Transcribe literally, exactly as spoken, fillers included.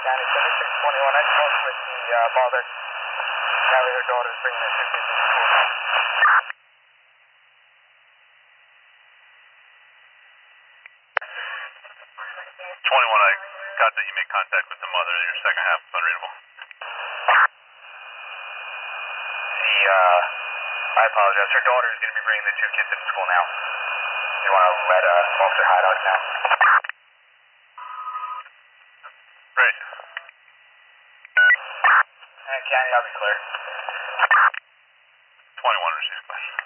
County seventy-six twenty-one. I spoke with the uh, mother. Now her daughter's bringing the two kids to school now. twenty-one, I got that you made contact with the mother. Your second half is unreadable. The, uh, I apologize. Her daughter is going to be bringing the two kids into school now. You want to let uh, Officer Hideout know? Great. Uh, County, I'll be clear. twenty-one, received.